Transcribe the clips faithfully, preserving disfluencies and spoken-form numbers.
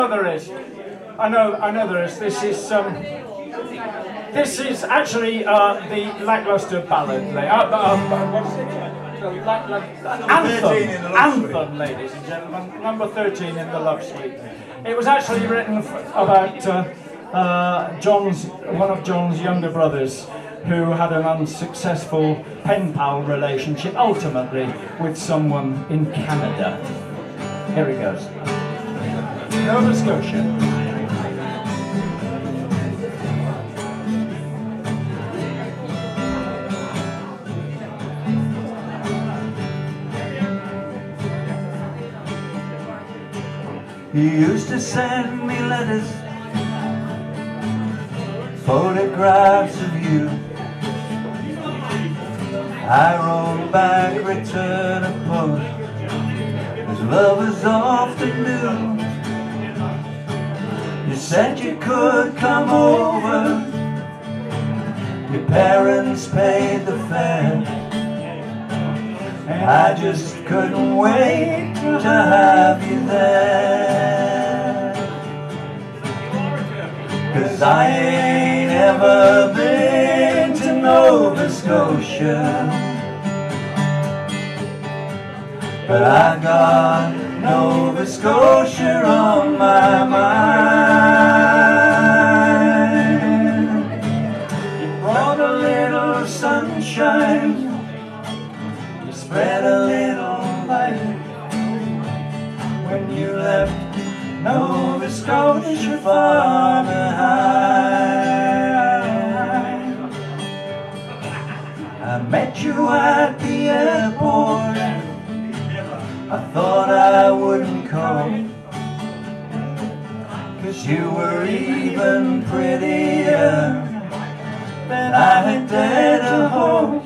I know there is. I know, I know there is. This is, um, this is actually uh, the lackluster ballad. Uh, um, what's it? The lack, lack, anthem, anthem, ladies and gentlemen. Number thirteen in the Love Suite. It was actually written about uh, uh, John's, one of John's younger brothers, who had an unsuccessful pen pal relationship, ultimately with someone in Canada. Here he goes. Nova Scotia. You used to send me letters, photographs of you. I wrote back, return of post, as lovers often do. You said you could come over, your parents paid the fare, and I just couldn't wait to have you there. 'Cause I ain't ever been to Nova Scotia, but I got Nova Scotia on my mind. You brought a little sunshine, you spread a little light when you left Nova Scotia far behind. I met you at the airport, I thought I wouldn't come, 'cause you were even prettier than I had dared to hope.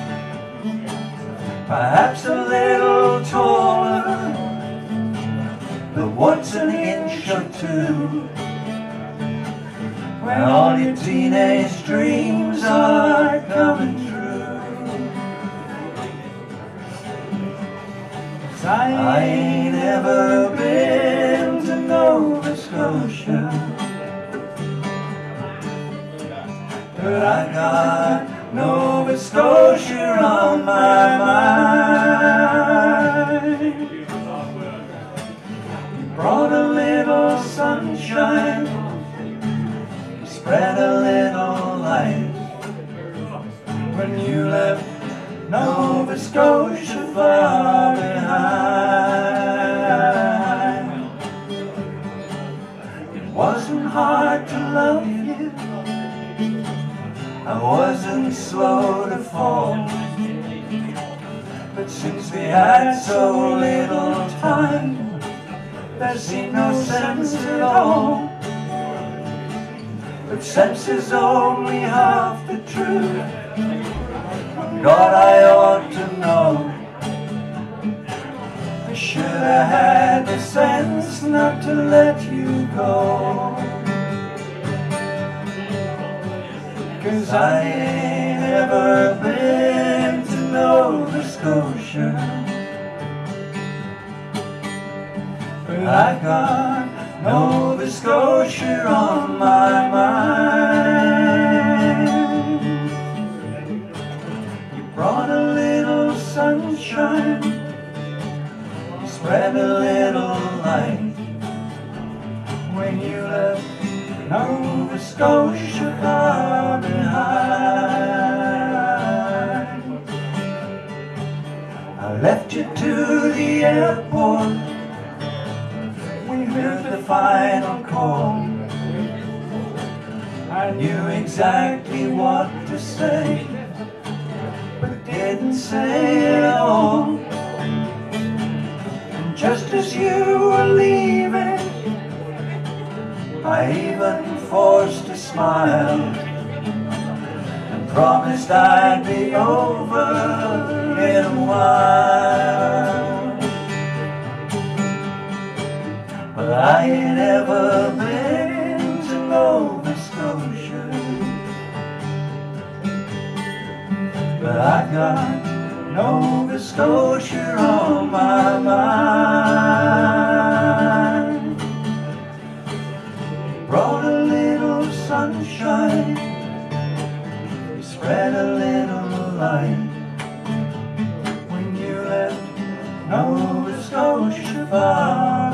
Perhaps a little taller, but what's an inch or two when all your teenage dreams are coming true? 'Cause I ain't ever been to Nova Scotia, but I got Nova Scotia on my mind. You brought a little sunshine, you spread a little light when you left Nova Scotia far behind. It wasn't hard to love you, I wasn't slow to fall, but since we had so little time, there seemed no sense at all. But sense is only half the truth. God, I ought to know. I should have had the sense not to let you go. 'Cause I ain't ever been to Nova Scotia, but I got Nova Scotia on my mind. You brought a little sunshine, you spread a little light when you left Nova Scotia far behind. I left you to the airport, we heard the final call. I knew exactly what to say, but didn't say it all. And just as you were leaving, I even forced a smile and promised I'd be over in a while. But I ain't ever been to Nova Scotia, but I got Nova Scotia on my mind. brought a little sunshine, you spread a little light. When you left Nova Scotia far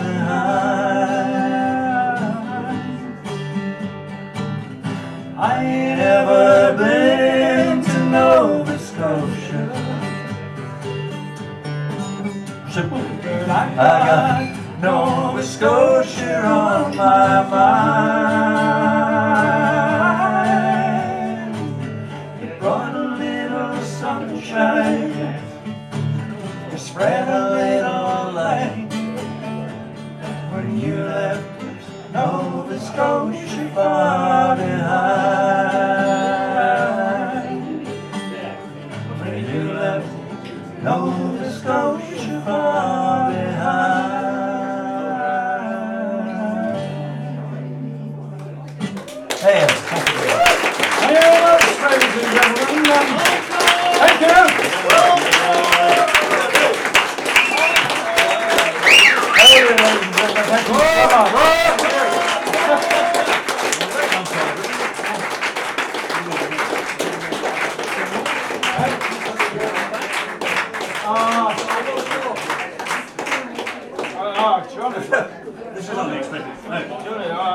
behind. I ain't ever been to Nova Scotia, but I got Nova Scotia on my mind.